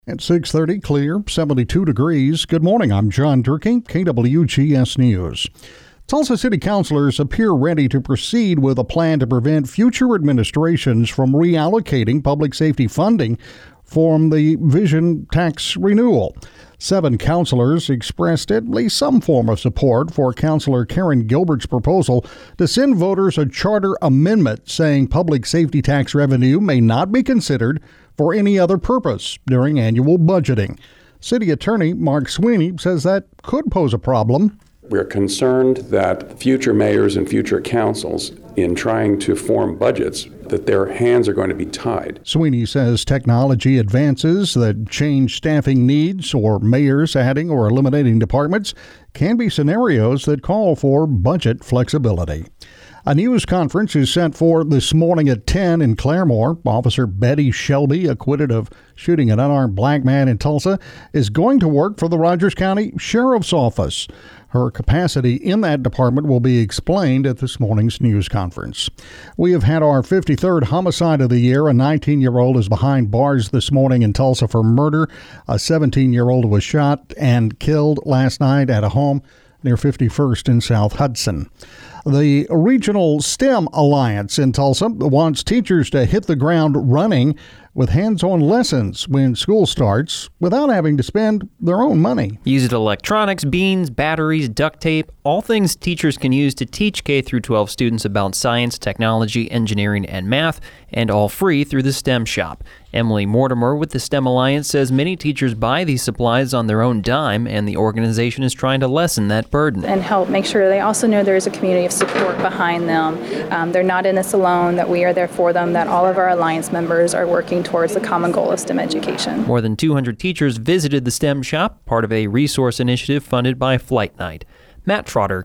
At 6:30, clear, 72 degrees. Good morning, I'm John Durkee, KWGS News. Tulsa City Councilors appear ready to proceed with a plan to prevent future administrations from reallocating public safety funding from the vision tax renewal. 7 councilors expressed at least some form of support for Councilor Karen Gilbert's proposal to send voters a charter amendment saying public safety tax revenue may not be considered for any other purpose during annual budgeting. City Attorney Mark Sweeney says that could pose a problem. We're concerned that future mayors and future councils, in trying to form budgets, that their hands are going to be tied. Sweeney says technology advances that change staffing needs or mayors adding or eliminating departments can be scenarios that call for budget flexibility. A news conference is set for this morning at 10 in Claremore. Officer Betty Shelby, acquitted of shooting an unarmed black man in Tulsa, is going to work for the Rogers County Sheriff's Office. Her capacity in that department will be explained at this morning's news conference. We have had our 53rd homicide of the year. A 19-year-old is behind bars this morning in Tulsa for murder. A 17-year-old was shot and killed last night at a home near 51st in South Hudson. The Regional STEM Alliance in Tulsa wants teachers to hit the ground running with hands-on lessons when school starts without having to spend their own money. Used electronics, beans, batteries, duct tape, all things teachers can use to teach K-12 students about science, technology, engineering, and math, and all free through the STEM Shop. Emily Mortimer with the STEM Alliance says many teachers buy these supplies on their own dime, and the organization is trying to lessen that burden. And help make sure they also know there is a community of support behind them. They're not in this alone, that we are there for them, that all of our Alliance members are working towards the common goal of STEM education. More than 200 teachers visited the STEM Shop, part of a resource initiative funded by Flight Night. Matt Trotter,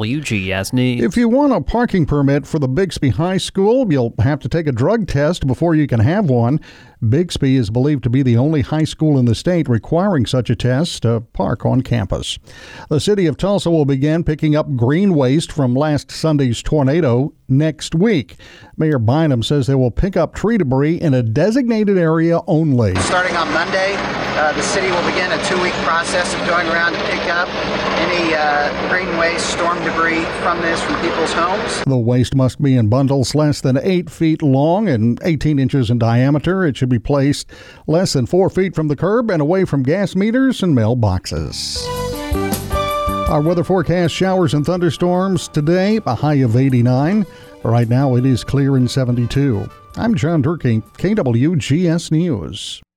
KWGS News. If you want a parking permit for the Bixby High School, you'll have to take a drug test before you can have one. Bixby is believed to be the only high school in the state requiring such a test to park on campus. The city of Tulsa will begin picking up green waste from last Sunday's tornado next week. Mayor Bynum says they will pick up tree debris in a designated area only. Starting on Monday, the city will begin a 2-week process of going around to pick up any green waste, storm debris from people's homes. The waste must be in bundles less than 8 feet long and 18 inches in diameter. It should be placed less than 4 feet from the curb and away from gas meters and mailboxes. Our weather forecast: showers and thunderstorms today, a high of 89. Right now it is clear and 72. I'm John Durkee, KWGS News.